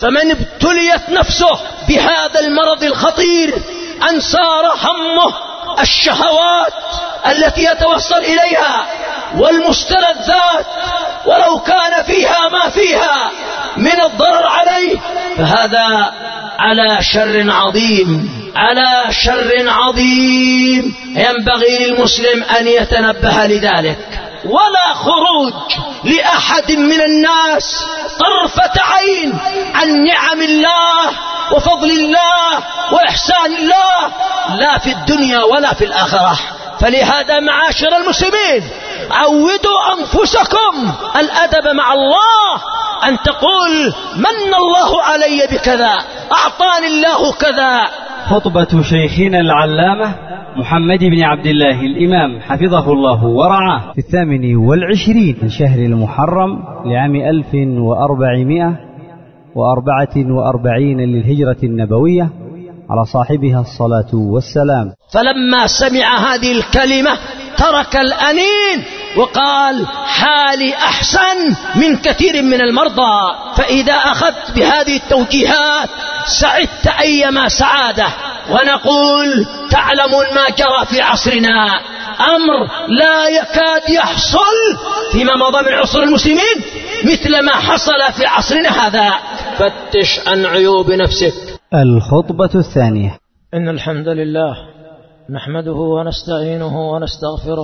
فمن ابتليت نفسه بهذا المرض الخطير أن صار همه الشهوات التي يتوصل إليها والمستلذات ولو كان فيها ما فيها من الضرر عليه، فهذا على شر عظيم، على شر عظيم. ينبغي للمسلم أن يتنبه لذلك، ولا خروج لأحد من الناس طرفة عين عن نعم الله وفضل الله وإحسان الله، لا في الدنيا ولا في الآخرة. فلهذا معاشر المسلمين عودوا أنفسكم الأدب مع الله، أن تقول من الله علي بكذا، أعطاني الله كذا. خطبة شيخنا العلامة محمد بن عبد الله الإمام حفظه الله ورعاه في 28 من شهر المحرم لعام 1444 للهجرة النبوية على صاحبها الصلاة والسلام. فلما سمع هذه الكلمة ترك الأنين وقال حالي أحسن من كثير من المرضى. فإذا أخذت بهذه التوجيهات سعدت أيما سعادة. ونقول تعلمون ما جرى في عصرنا أمر لا يكاد يحصل فيما مضى من عصر المسلمين مثل ما حصل في عصرنا هذا. فتش عن عيوب نفسك. الخطبة الثانية. إن الحمد لله نحمده ونستعينه ونستغفره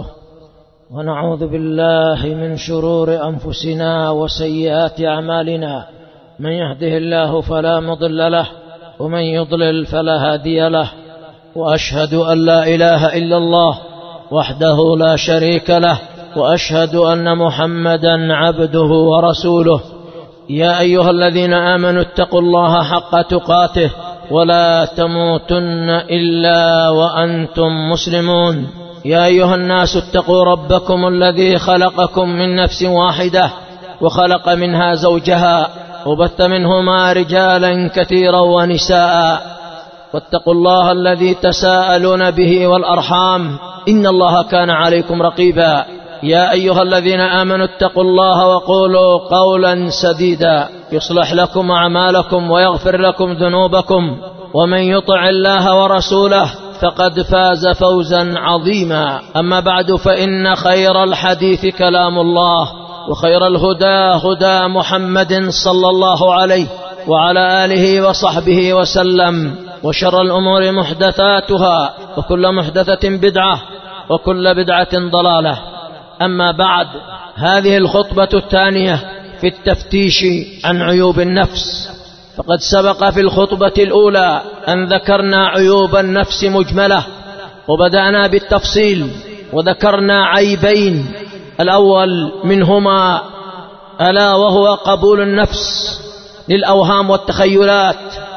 ونعوذ بالله من شرور أنفسنا وسيئات أعمالنا. من يهده الله فلا مضل له ومن يضلل فلا هادي له. وأشهد أن لا إله إلا الله وحده لا شريك له وأشهد أن محمدا عبده ورسوله. يا أيها الذين آمنوا اتقوا الله حق تقاته ولا تموتن إلا وأنتم مسلمون. يا أيها الناس اتقوا ربكم الذي خلقكم من نفس واحدة وخلق منها زوجها وبث منهما رجالا كثيرا ونساء. واتقوا الله الذي تساءلون به والأرحام إن الله كان عليكم رقيبا. يا أيها الذين آمنوا اتقوا الله وقولوا قولا سديدا يصلح لكم أعمالكم ويغفر لكم ذنوبكم ومن يطع الله ورسوله فقد فاز فوزا عظيما. أما بعد فإن خير الحديث كلام الله وخير الهدى هدى محمد صلى الله عليه وعلى آله وصحبه وسلم. وشر الأمور محدثاتها وكل محدثة بدعة وكل بدعة ضلالة. أما بعد، هذه الخطبة الثانية في التفتيش عن عيوب النفس. فقد سبق في الخطبة الأولى أن ذكرنا عيوب النفس مجملة وبدأنا بالتفصيل وذكرنا عيبين. الأول منهما ألا وهو قبول النفس للأوهام والتخيلات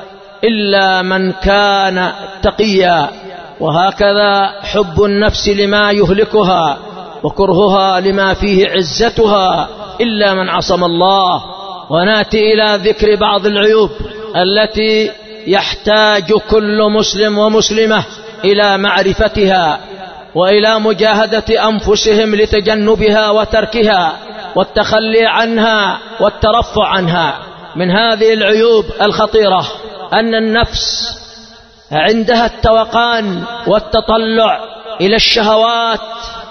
إلا من كان تقيا، وهكذا حب النفس لما يهلكها وكرهها لما فيه عزتها إلا من عصم الله. ونأتي إلى ذكر بعض العيوب التي يحتاج كل مسلم ومسلمة إلى معرفتها وإلى مجاهدة أنفسهم لتجنبها وتركها والتخلي عنها والترفع عنها. من هذه العيوب الخطيرة أن النفس عندها التوقان والتطلع إلى الشهوات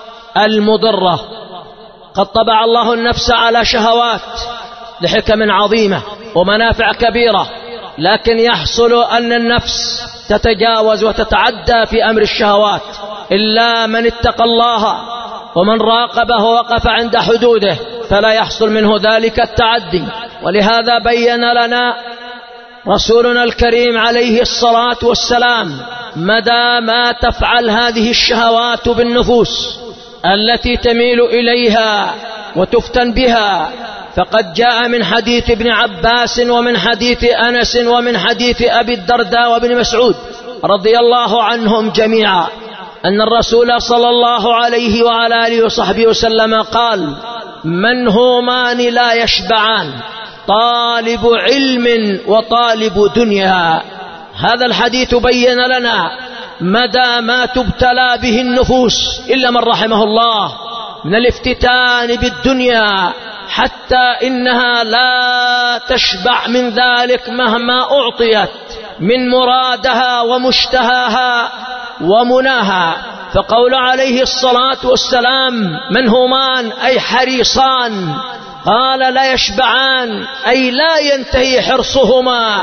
المضرة. قد طبع الله النفس على شهوات لحكم عظيمة ومنافع كبيرة، لكن يحصل أن النفس تتجاوز وتتعدى في أمر الشهوات إلا من اتقى الله ومن راقبه ووقف عند حدوده فلا يحصل منه ذلك التعدي. ولهذا بين لنا رسولنا الكريم عليه الصلاة والسلام مدى ما تفعل هذه الشهوات بالنفوس التي تميل إليها وتفتن بها. فقد جاء من حديث ابن عباس ومن حديث أنس ومن حديث أبي الدرداء وابن مسعود رضي الله عنهم جميعا أن الرسول صلى الله عليه وعلى آله وصحبه وسلم قال: منهومان لا يشبعان، طالب علم وطالب دنيا. هذا الحديث بين لنا مدى ما تبتلى به النفوس إلا من رحمه الله من الافتتان بالدنيا حتى إنها لا تشبع من ذلك مهما أعطيت من مرادها ومشتهاها ومناها. فقول عليه الصلاة والسلام منهومان أي حريصان، قال لا يشبعان أي لا ينتهي حرصهما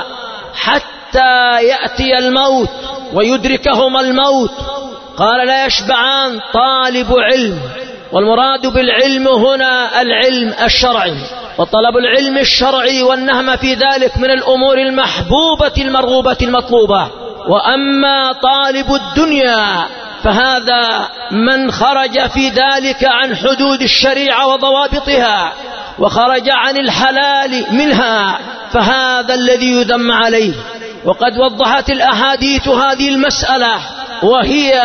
حتى يأتي الموت ويدركهما الموت. قال لا يشبعان طالب علم، والمراد بالعلم هنا العلم الشرعي، وطلب العلم الشرعي والنهم في ذلك من الأمور المحبوبة المرغوبة المطلوبة. وأما طالب الدنيا فهذا من خرج في ذلك عن حدود الشريعة وضوابطها وخرج عن الحلال منها، فهذا الذي يذم عليه. وقد وضحت الأحاديث هذه المسألة، وهي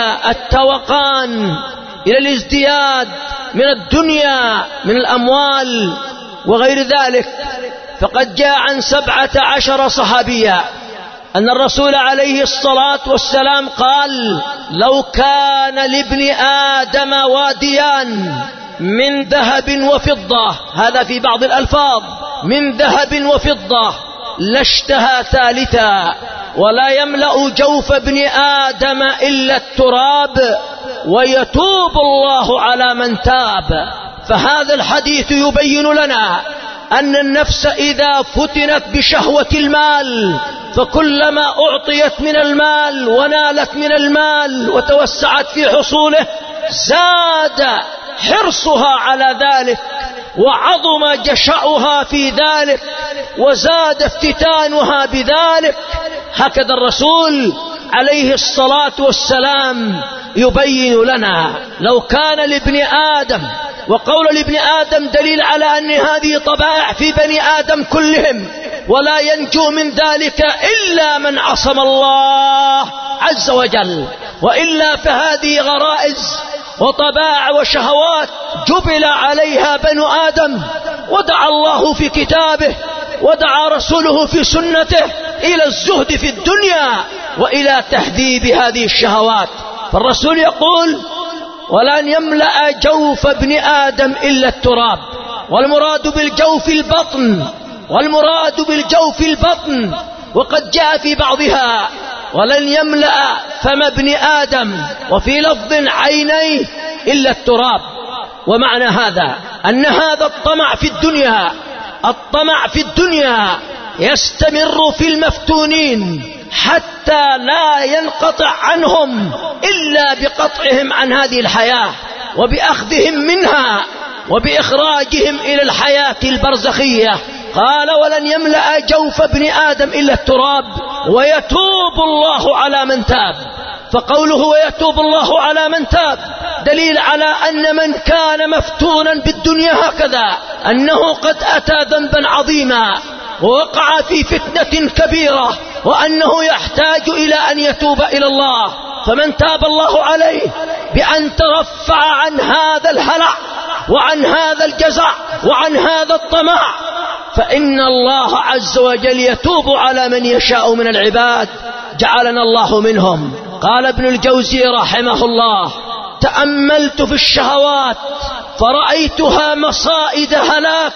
التوقان إلى الازدياد من الدنيا من الأموال وغير ذلك. فقد جاء عن 17 صحابيا أن الرسول عليه الصلاة والسلام قال: لو كان لابن آدم واديان من ذهب وفضة، هذا في بعض الألفاظ، من ذهب وفضة، لاشتهى ثالثا، ولا يملأ جوف ابن آدم إلا التراب، ويتوب الله على من تاب. فهذا الحديث يبين لنا أن النفس إذا فتنت بشهوة المال، فكلما أعطيت من المال ونالت من المال وتوسعت في حصوله، زاد حرصها على ذلك وعظم جشعها في ذلك وزاد افتتانها بذلك. هكذا الرسول عليه الصلاة والسلام يبين لنا لو كان لابن آدم، وقول لابن آدم دليل على أن هذه طبائع في بني آدم كلهم، ولا ينجو من ذلك إلا من عصم الله عز وجل، وإلا فهذه غرائز وطبائع وشهوات جبل عليها بنو آدم، ودعا الله في كتابه ودعا رسوله في سنته إلى الزهد في الدنيا وإلى تهذيب هذه الشهوات. فالرسول يقول: ولن يملأ جوف ابن آدم إلا التراب. والمراد بالجوف البطن، والمراد بالجوف البطن. وقد جاء في بعضها: ولن يملأ فم ابن آدم، وفي لفظ عينيه إلا التراب. ومعنى هذا أن هذا الطمع في الدنيا، الطمع في الدنيا يستمر في المفتونين حتى لا ينقطع عنهم إلا بقطعهم عن هذه الحياة وبأخذهم منها وبإخراجهم إلى الحياة البرزخية. قال: ولن يملأ جوف ابن آدم إلا التراب، ويتوب الله على من تاب. فقوله ويتوب الله على من تاب دليل على أن من كان مفتونا بالدنيا هكذا أنه قد أتى ذنبا عظيما ووقع في فتنة كبيرة، وأنه يحتاج إلى أن يتوب إلى الله. فمن تاب الله عليه بأن ترفع عن هذا الهلع وعن هذا الجزع وعن هذا الطمع، فإن الله عز وجل يتوب على من يشاء من العباد، جعلنا الله منهم. قال ابن الجوزي رحمه الله: تأملت في الشهوات فرأيتها مصائد هلاك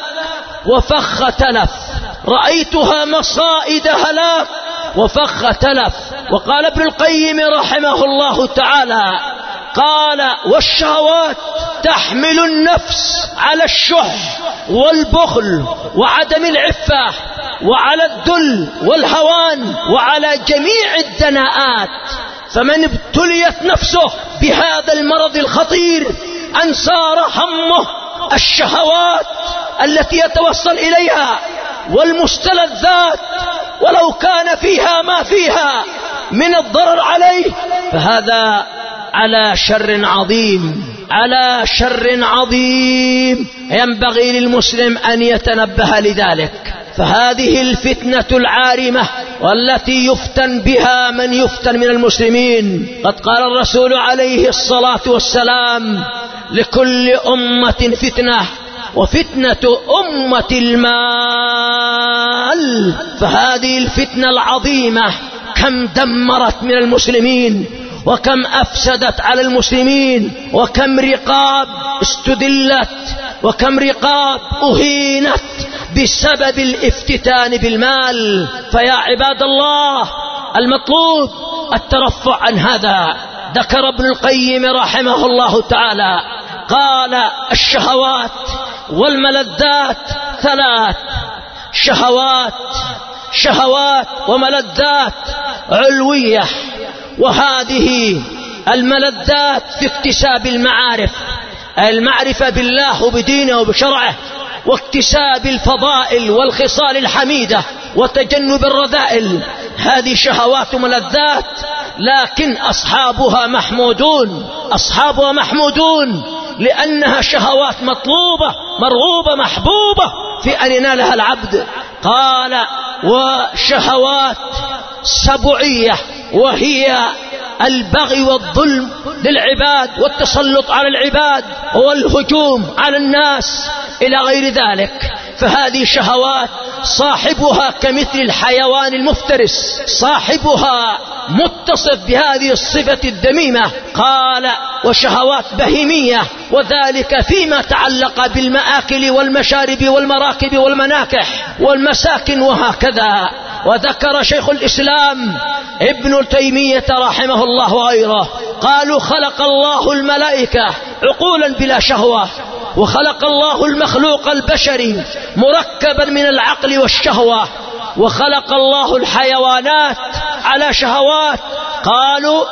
وفخ تلف، رأيتها مصائد هلاك وفخ تلف. وقال ابن القيم رحمه الله تعالى: قال: والشهوات تحمل النفس على الشح والبخل وعدم العفة وعلى الذل والهوان وعلى جميع الدناءات. فمن ابتليت نفسه بهذا المرض الخطير أن صار همه الشهوات التي يتوصل إليها والمستلذات، ولو كان فيها ما فيها من الضرر عليه، فهذا على شر عظيم، على شر عظيم ينبغي للمسلم أن يتنبه لذلك. فهذه الفتنة العارمة والتي يفتن بها من يفتن من المسلمين. قد قال الرسول عليه الصلاة والسلام: لكل أمة فتنة، وفتنة أمة المال. فهذه الفتنة العظيمة كم دمرت من المسلمين، وكم أفسدت على المسلمين، وكم رقاب استدلت وكم رقاب أهينت بسبب الافتتان بالمال. فيا عباد الله، المطلوب الترفع عن هذا. ذكر ابن القيم رحمه الله تعالى قال: الشهوات والملذات ثلاث: شهوات وملذات علوية، وهذه الملذات في اكتساب المعرفة بالله وبدينه وبشرعه، واكتساب الفضائل والخصال الحميدة وتجنب الرذائل. هذه شهوات وملذات، لكن أصحابها محمودون لأنها شهوات مطلوبة مرغوبة محبوبة في أن ينالها العبد. قال: وشهوات سبعية، وهي البغي والظلم للعباد والتسلط على العباد والهجوم على الناس إلى غير ذلك. فهذه شهوات صاحبها كمثل الحيوان المفترس، صاحبها متصف بهذه الصفة الذميمة. قال: وشهوات بهيمية، وذلك فيما تعلق بالمآكل والمشارب والمراكب والمناكح والمساكن وهكذا. وذكر شيخ الإسلام ابن تيمية رحمه الله وغيره قالوا: خلق الله الملائكة عقولا بلا شهوة، وخلق الله المخلوق البشري مركبا من العقل والشهوة، وخلق الله الحيوانات على شهوات. قالوا: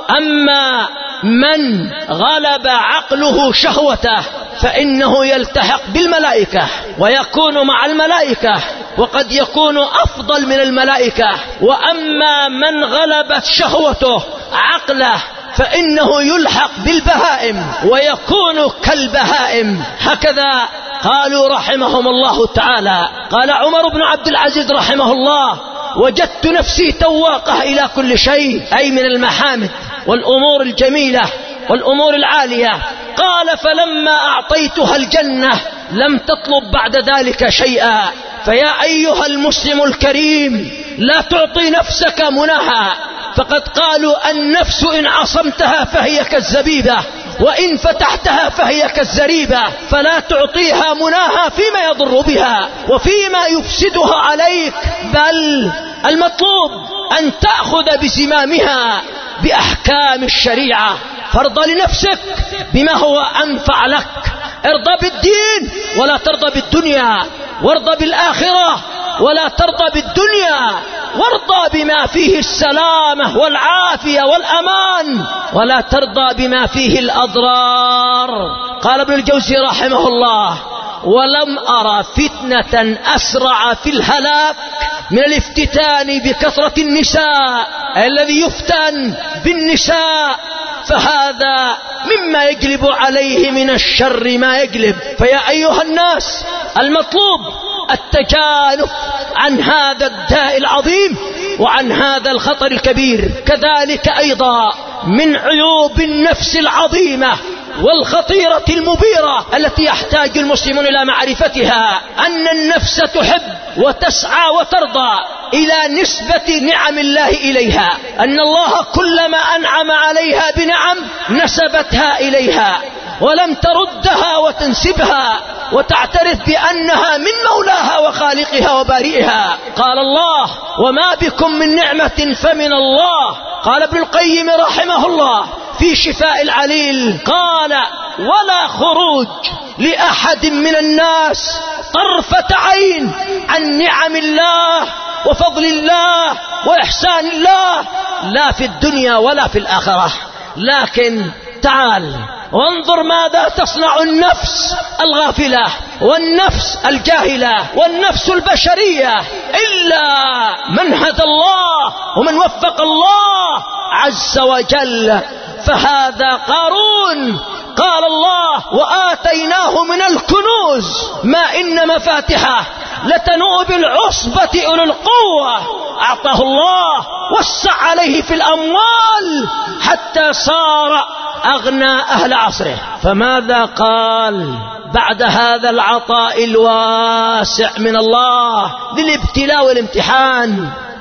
أما من غلب عقله شهوته فإنه يلتحق بالملائكة ويكون مع الملائكة، وقد يكون أفضل من الملائكة. وأما من غلبت شهوته عقله فإنه يلحق بالبهائم ويكون كالبهائم. هكذا قالوا رحمهم الله تعالى. قال عمر بن عبد العزيز رحمه الله: وجدت نفسي تواقة إلى كل شيء، أي من المحامد والأمور الجميلة والأمور العالية. قال: فلما أعطيتها الجنة لم تطلب بعد ذلك شيئا. فيا أيها المسلم الكريم، لا تعطي نفسك مناها، فقد قالوا: النفس إن عصمتها فهي كالزبيبة، وإن فتحتها فهي كالزريبة. فلا تعطيها مناها فيما يضر بها وفيما يفسدها عليك، بل المطلوب أن تأخذ بزمامها بأحكام الشريعة. فارضى لنفسك بما هو أنفع لك، ارضى بالدين ولا ترضى بالدنيا، وارضى بالآخرة ولا ترضى بالدنيا، وارضى بما فيه السلامة والعافية والأمان، ولا ترضى بما فيه الأضرار. قال ابن الجوزي رحمه الله: ولم أرى فتنة أسرع في الهلاك من الافتتان بكثرة النساء. الذي يفتن بالنساء فهذا مما يجلب عليه من الشر ما يجلب. فيا أيها الناس، المطلوب التجانب عن هذا الداء العظيم وعن هذا الخطر الكبير. كذلك أيضا من عيوب النفس العظيمة والخطيرة المبيرة التي يحتاج المسلمون إلى معرفتها أن النفس تحب وتسعى وترضى إلى نسبة نعم الله إليها، أن الله كلما أنعم عليها بنعم نسبتها إليها ولم تردها وتنسبها وتعترف بأنها من مولاها وخالقها وبارئها. قال الله: وما بكم من نعمة فمن الله. قال ابن القيم رحمه الله في شفاء العليل قال: ولا خروج لأحد من الناس طرفة عين عن نعم الله وفضل الله وإحسان الله، لا في الدنيا ولا في الآخرة. لكن تعال وانظر ماذا تصنع النفس الغافلة والنفس الجاهلة والنفس البشرية إلا من هدى الله ومن وفق الله عز وجل. فهذا قارون قال الله: وآتيناه من الكنوز ما إن مفاتحه لتنوء بالعصبة أولي القوة. أعطاه الله، وسع عليه في الأموال حتى صار أغنى أهل عصره. فماذا قال بعد هذا العطاء الواسع من الله للابتلاء والامتحان؟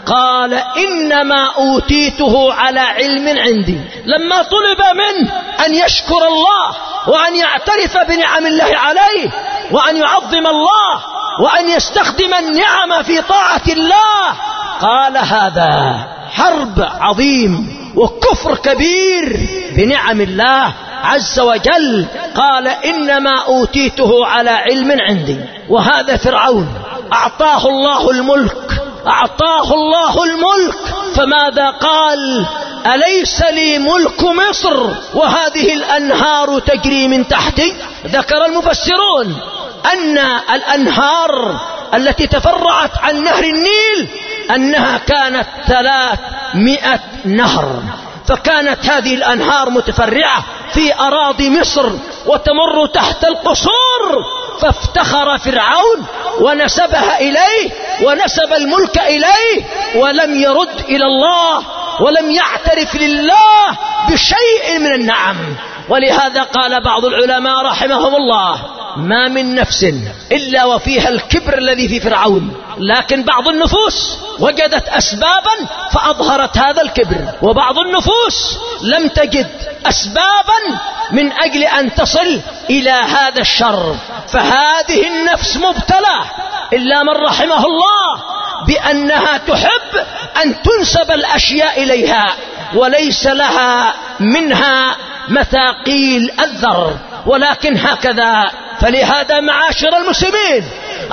قال إنما أوتيته على علم عندي. لما طلب منه أن يشكر الله وأن يعترف بنعم الله عليه وأن يعظم الله وأن يستخدم النعم في طاعة الله، قال هذا حرب عظيم وكفر كبير بنعم الله عز وجل. قال إنما أوتيته على علم عندي. وهذا فرعون أعطاه الله الملك، أعطاه الله الملك، فماذا قال؟ أليس لي ملك مصر وهذه الأنهار تجري من تحتي؟ ذكر المفسرون أن الأنهار التي تفرعت عن نهر النيل أنها كانت 300 نهر، فكانت هذه الأنهار متفرعة في أراضي مصر وتمر تحت القصور. فافتخر فرعون ونسبها إليه ونسب الملك إليه ولم يرد إلى الله ولم يعترف لله بشيء من النعم. ولهذا قال بعض العلماء رحمهم الله ما من نفس إلا وفيها الكبر الذي في فرعون، لكن بعض النفوس وجدت أسبابا فأظهرت هذا الكبر، وبعض النفوس لم تجد أسبابا من أجل أن تصل إلى هذا الشر. فهذه النفس مبتلى إلا من رحمه الله بأنها تحب أن تنسب الأشياء إليها وليس لها منها مثاقيل الذر، ولكن هكذا. فلهذا معاشر المسلمين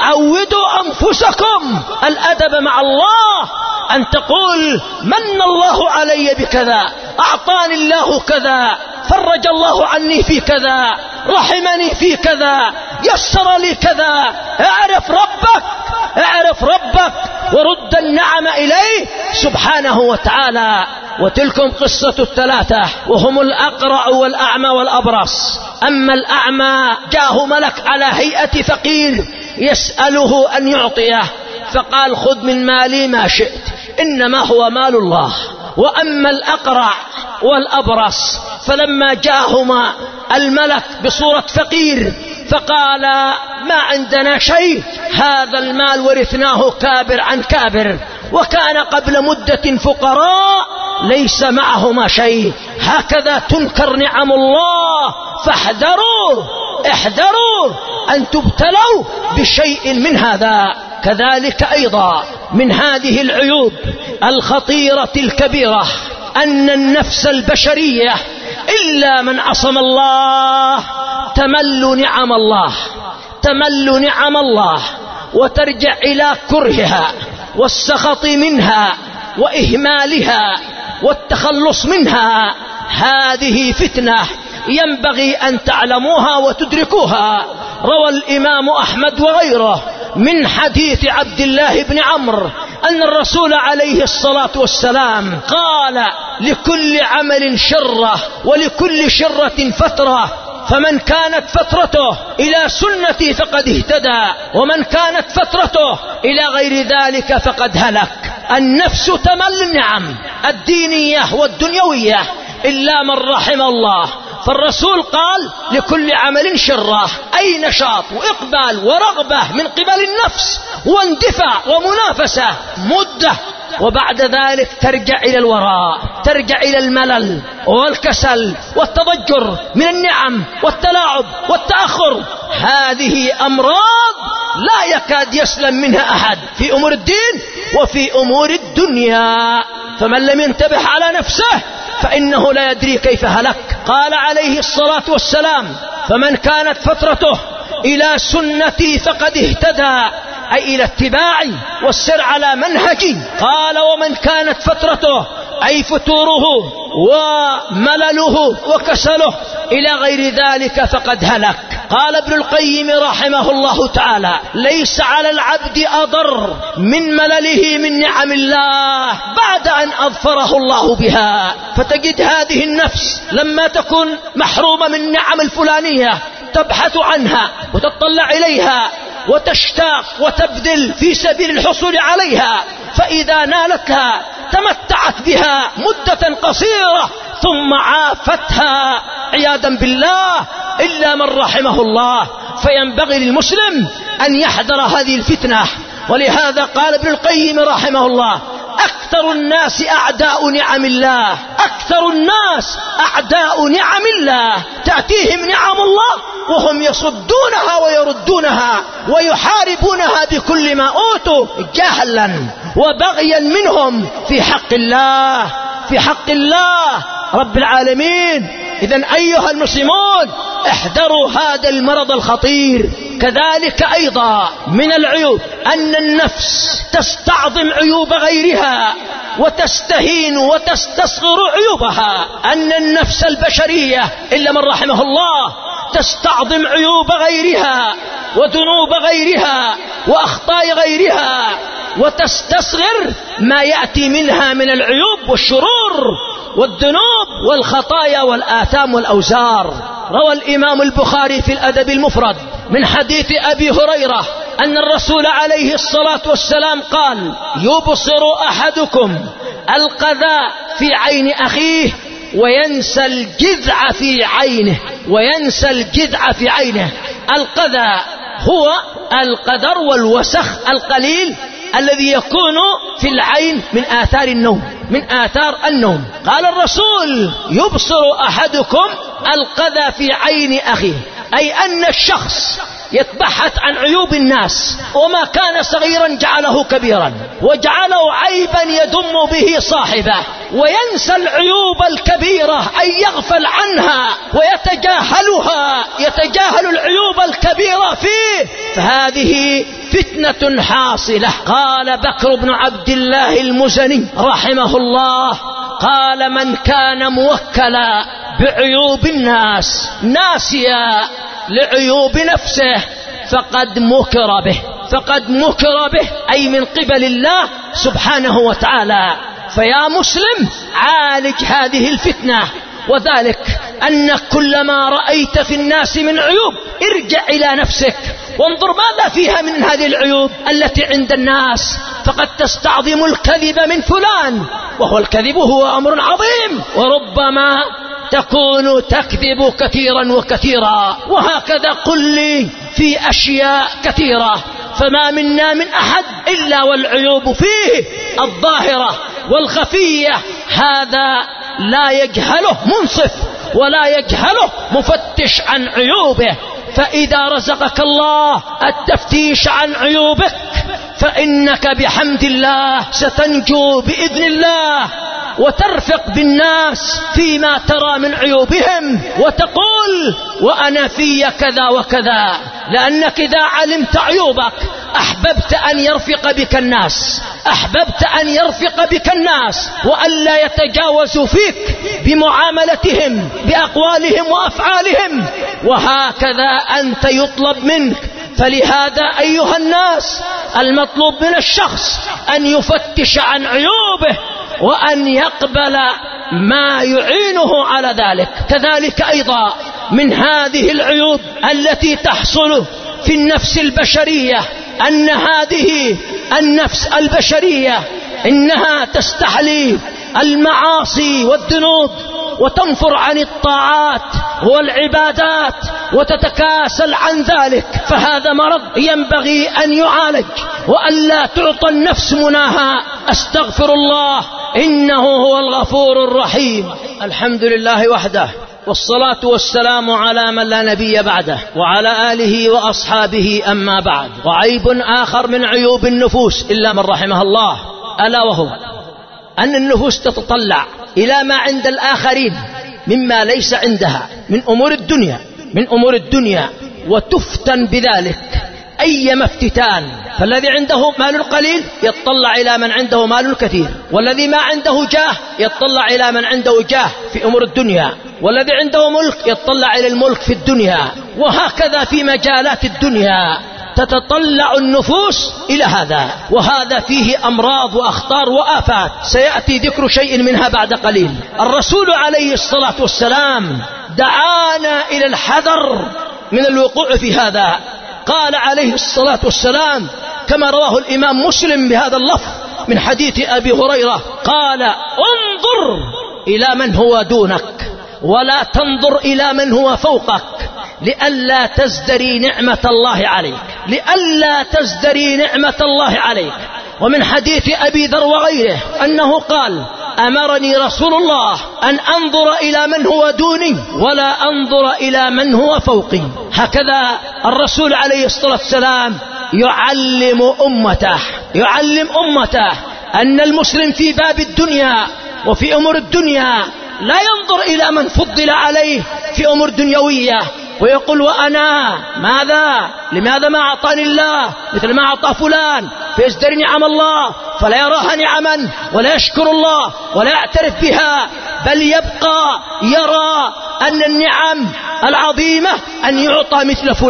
عودوا أنفسكم الأدب مع الله، أن تقول من الله علي بكذا، أعطاني الله كذا، فرج الله عني في كذا، رحمني في كذا، يسر لي كذا. اعرف ربك، اعرف ربك ورد النعم إليه سبحانه وتعالى. وتلكم قصة الثلاثة وهم الأقرع والأعمى والأبرص. أما الأعمى جاءه ملك على هيئة فقير يسأله أن يعطيه، فقال خذ من مالي ما شئت إنما هو مال الله. وأما الأقرع والأبرص فلما جاءهما الملك بصورة فقير فقال ما عندنا شيء، هذا المال ورثناه كابر عن كابر، وكان قبل مدة فقراء ليس معهما شيء. هكذا تنكر نعم الله، فاحذروا احذروا أن تبتلوا بشيء من هذا. كذلك أيضا من هذه العيوب الخطيرة الكبيرة أن النفس البشرية إلا من عصم الله تمل نعم الله، تمل نعم الله وترجع إلى كرهها والسخط منها وإهمالها والتخلص منها. هذه فتنة ينبغي أن تعلموها وتدركوها. روى الإمام أحمد وغيره من حديث عبد الله بن عمرو أن الرسول عليه الصلاة والسلام قال لكل عمل شرة ولكل شرة فترة، فمن كانت فترته إلى سنتي فقد اهتدى ومن كانت فترته إلى غير ذلك فقد هلك. النفس تمل النعم الدينية والدنيوية إلا من رحم الله. فالرسول قال لكل عمل شرة، أي نشاط وإقبال ورغبة من قبل النفس واندفاع ومنافسة مدة، وبعد ذلك ترجع إلى الوراء، ترجع إلى الملل والكسل والتضجر من النعم والتلاعب والتأخر. هذه أمراض لا يكاد يسلم منها أحد في أمور الدين وفي أمور الدنيا. فمن لم ينتبه على نفسه فإنه لا يدري كيف هلك. قال عليه الصلاة والسلام فمن كانت فترته إلى سنتي فقد اهتدى، أي إلى اتباعي والسر على منهجي. قال ومن كانت فترته أي فتوره وملله وكسله إلى غير ذلك فقد هلك. قال ابن القيم رحمه الله تعالى ليس على العبد أضر من ملله من نعم الله بعد أن أظفره الله بها. فتجد هذه النفس لما تكون محرومة من النعم الفلانية تبحث عنها وتطلع إليها وتشتاق وتبذل في سبيل الحصول عليها، فإذا نالتها تمتعت بها مدة قصيرة ثم عافتها عياذا بالله إلا من رحمه الله. فينبغي للمسلم أن يحذر هذه الفتنة. ولهذا قال ابن القيم رحمه الله أكثر الناس أعداء نعم الله، أكثر الناس أعداء نعم الله، تأتيهم نعم الله وهم يصدونها ويردونها ويحاربونها بكل ما أوتوا جهلا وبغيا منهم في حق الله، في حق الله رب العالمين. إذن أيها المسلمون احذروا هذا المرض الخطير. كذلك أيضا من العيوب أن النفس تستعظم عيوب غيرها وتستهين وتستصغر عيوبها. أن النفس البشرية إلا من رحمه الله تستعظم عيوب غيرها وذنوب غيرها وأخطاء غيرها وتستصغر ما يأتي منها من العيوب والشرور والذنوب والخطايا والآثام والأوزار. روى الإمام البخاري في الأدب المفرد من حديث أبي هريرة أن الرسول عليه الصلاة والسلام قال: يبصر أحدكم القذى في عين أخيه وينسى الجذع في عينه، وينسى الجذع في عينه. القذى هو القدر والوسخ القليل الذي يكون في العين من آثار النوم، من آثار النوم. قال الرسول: يبصر أحدكم القذى في عين أخيه، أي أن الشخص يتبحث عن عيوب الناس، وما كان صغيرا جعله كبيرا وجعله عيبا يذم به صاحبه، وينسى العيوب الكبيرة أي يغفل عنها ويتجاهلها، يتجاهل العيوب الكبيرة فيه، فهذه فتنة حاصلة. قال بكر بن عبد الله المزني رحمه الله قال: من كان موكلا بعيوب الناس ناسيا لعيوب نفسه فقد مكر به، فقد مكر به، أي من قبل الله سبحانه وتعالى. فيا مسلم عالج هذه الفتنة، وذلك أن كل ما رأيت في الناس من عيوب ارجع إلى نفسك وانظر ماذا فيها من هذه العيوب التي عند الناس. فقد تستعظم الكذب من فلان، وهو الكذب هو أمر عظيم، وربما تكون تكذب كثيرا وكثيرا. وهكذا قل لي في أشياء كثيرة، فما منا من أحد إلا والعيوب فيه الظاهرة والخفية، هذا لا يجهله منصف ولا يجهله مفتش عن عيوبه. فإذا رزقك الله التفتيش عن عيوبك فإنك بحمد الله ستنجو بإذن الله، وترفق بالناس فيما ترى من عيوبهم وتقول: وأنا في كذا وكذا. لأنك إذا علمت عيوبك أحببت أن يرفق بك الناس، أحببت أن يرفق بك الناس وألا يتجاوزوا فيك بمعاملتهم بأقوالهم وأفعالهم، وهكذا أنت يطلب منك. فلهذا أيها الناس المطلوب من الشخص أن يفتش عن عيوبه وأن يقبل ما يعينه على ذلك. كذلك أيضا من هذه العيوب التي تحصل في النفس البشرية أن هذه النفس البشرية إنها تستحلي المعاصي والذنوب وتنفر عن الطاعات والعبادات وتتكاسل عن ذلك، فهذا مرض ينبغي أن يعالج وألا تعطى النفس مناها. أستغفر الله إنه هو الغفور الرحيم. الحمد لله وحده، والصلاة والسلام على من لا نبي بعده وعلى آله وأصحابه. أما بعد، وعيب آخر من عيوب النفوس إلا من رحمه الله، ألا وهو أن النفوس تتطلع إلى ما عند الآخرين مما ليس عندها من أمور الدنيا وتفتن بذلك أيما افتتان. فالذي عنده مال قليل يتطلع إلى من عنده مال كثير، والذي ما عنده جاه يتطلع إلى من عنده جاه في أمور الدنيا، والذي عنده ملك يتطلع إلى الملك في الدنيا، وهكذا في مجالات الدنيا تتطلع النفوس إلى هذا. وهذا فيه أمراض وأخطار وآفات سيأتي ذكر شيء منها بعد قليل. الرسول عليه الصلاة والسلام دعانا إلى الحذر من الوقوع في هذا. قال عليه الصلاة والسلام كما رواه الإمام مسلم بهذا اللفظ من حديث أبي هريرة قال: انظر إلى من هو دونك ولا تنظر إلى من هو فوقك لئلا تزدري نعمة الله عليك، لئلا تزدري نعمة الله عليك. ومن حديث أبي ذر وغيره أنه قال: أمرني رسول الله أن أنظر إلى من هو دوني ولا أنظر إلى من هو فوقي. هكذا الرسول عليه الصلاة والسلام يعلم أمته أن المسلم في باب الدنيا وفي أمور الدنيا لا ينظر إلى من فضل عليه في أمور دنيوية ويقول: وأنا لماذا ما أعطاني الله مثل ما أعطى فلان، فيزدري نعم الله فلا يراها نعما ولا يشكر الله ولا يعترف بها، بل يبقى يرى أن النعم العظيمة أن يعطى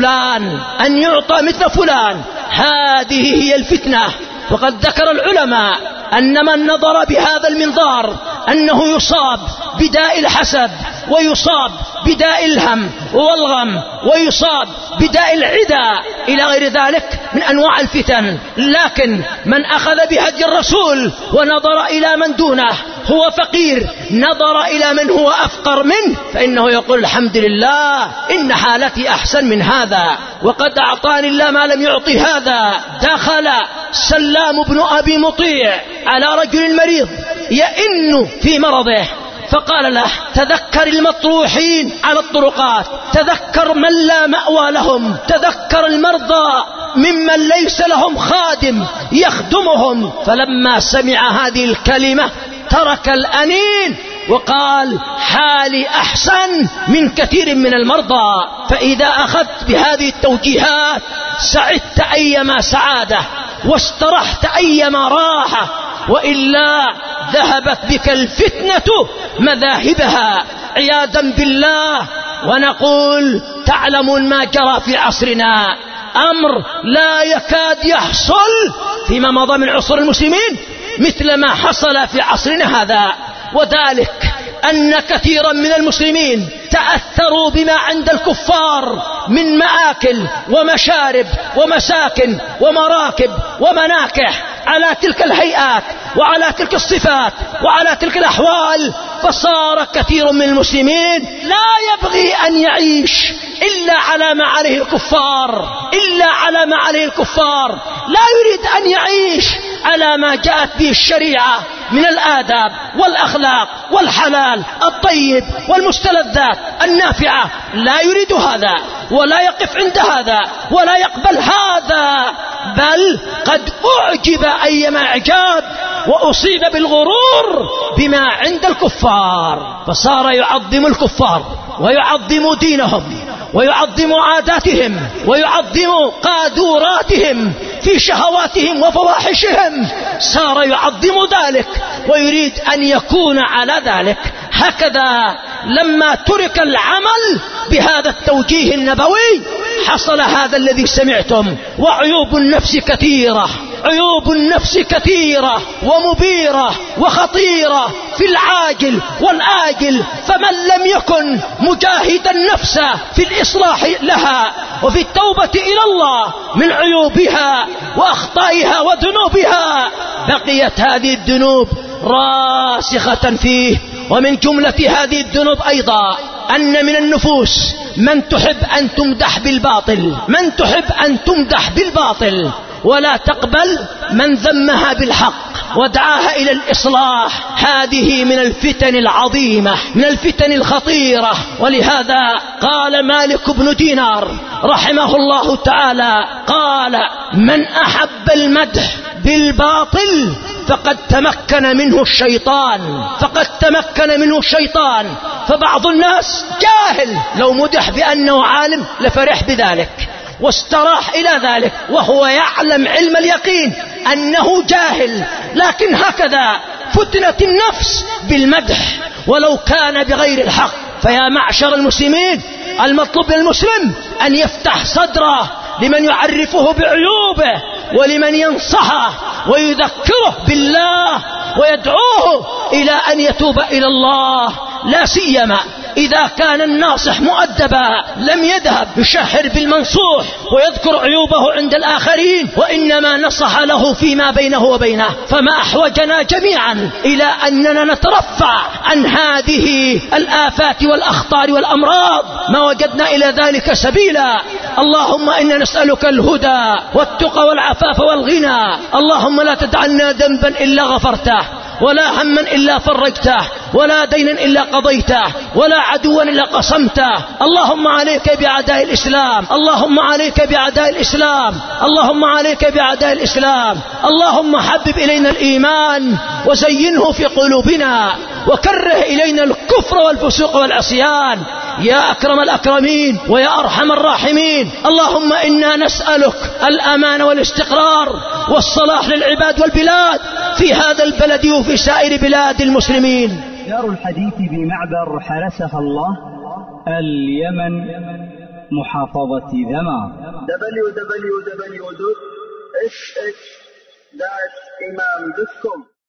مثل فلان. هذه هي الفتنة. وقد ذكر العلماء أن من نظر بهذا المنظار أنه يصاب بداء الحسد، ويصاب بداء الهم والغم، ويصاب بداء العدا إلى غير ذلك من أنواع الفتن. لكن من أخذ بهدي الرسول ونظر إلى من دونه، هو فقير، نظر إلى من هو أفقر منه، فإنه يقول: الحمد لله إن حالتي أحسن من هذا، وقد أعطاني الله ما لم يعطي هذا. دخل سلام بن أبي مطيع على رجل مريض يئن في مرضه، فقال له: تذكر المطروحين على الطرقات، تذكر من لا مأوى لهم، تذكر المرضى ممن ليس لهم خادم يخدمهم. فلما سمع هذه الكلمة ترك الأنين وقال: حالي أحسن من كثير من المرضى. فإذا أخذت بهذه التوجيهات سعدت أيما سعادة واسترحت أيما راحة، وإلا ذهبت بك الفتنة مذاهبها عياذا بالله. ونقول: تعلمون ما جرى في عصرنا أمر لا يكاد يحصل فيما مضى من عصور المسلمين مثل ما حصل في عصرنا هذا، وذلك أن كثيرا من المسلمين تأثروا بما عند الكفار من مآكل ومشارب ومساكن ومراكب ومناكح على تلك الهيئات وعلى تلك الصفات وعلى تلك الأحوال. فصار كثير من المسلمين لا يبغي أن يعيش إلا على ما عليه الكفار، لا يريد أن يعيش على ما جاءت به الشريعة من الآداب والأخلاق والحلال الطيب والمستلذات النافعة. لا يريد هذا ولا يقف عند هذا ولا يقبل هذا، بل قد أعجب أيما إعجاب وأصيب بالغرور بما عند الكفار، فصار يعظم الكفار ويعظم دينهم ويعظم عاداتهم ويعظم قاذوراتهم في شهواتهم وفواحشهم، صار يعظم ذلك ويريد أن يكون على ذلك. هكذا لما ترك العمل بهذا التوجيه النبوي حصل هذا الذي سمعتم. وعيوب النفس كثيرة ومبيرة وخطيرة في العاجل والآجل، فمن لم يكن مجاهدا نفسه في الإصلاح لها وفي التوبة إلى الله من عيوبها وأخطائها وذنوبها، بقيت هذه الذنوب راسخة فيه. ومن جملة هذه الذنوب أيضا أن من النفوس من تحب أن تمدح بالباطل ولا تقبل من ذمها بالحق ودعاها إلى الإصلاح. هذه من الفتن العظيمة، من الفتن الخطيرة. ولهذا قال مالك بن دينار رحمه الله تعالى، قال: من أحب المدح بالباطل فقد تمكن منه الشيطان. فبعض الناس جاهل، لو مدح بأنه عالم لفرح بذلك واستراح إلى ذلك، وهو يعلم علم اليقين أنه جاهل. لكن هكذا فتنة النفس بالمدح ولو كان بغير الحق. فيا معشر المسلمين، المطلوب للمسلم أن يفتح صدره لمن يعرفه بعيوبه ولمن ينصحه ويذكره بالله ويدعوه إلى أن يتوب إلى الله، لا سيما إذا كان الناصح مؤدبا لم يذهب يشهر بالمنصوح ويذكر عيوبه عند الآخرين، وإنما نصح له فيما بينه وبينه. فما أحوجنا جميعا إلى أننا نترفع عن هذه الآفات والأخطار والأمراض، ما وجدنا إلى ذلك سبيلا. اللهم إنا نسألك الهدى والتقى والعفاف والغنى. اللهم لا تدع لنا ذنبا إلا غفرته، ولا هما إلا فرجته، ولا دينا إلا قضيته، ولا عدوا إلا قصمته. اللهم عليك بأعداء الإسلام، اللهم عليك بأعداء الإسلام، اللهم عليك بأعداء الإسلام. اللهم حبب إلينا الإيمان وزينه في قلوبنا، وكره إلينا الكفر والفسوق والعصيان يا أكرم الأكرمين ويا أرحم الراحمين. اللهم إنا نسألك الأمان والاستقرار والصلاح للعباد والبلاد في هذا البلد وفي سائر بلاد المسلمين. دار الحديث بمعبر حرسها الله، اليمن، محافظة ذمار. www.sh-imam.com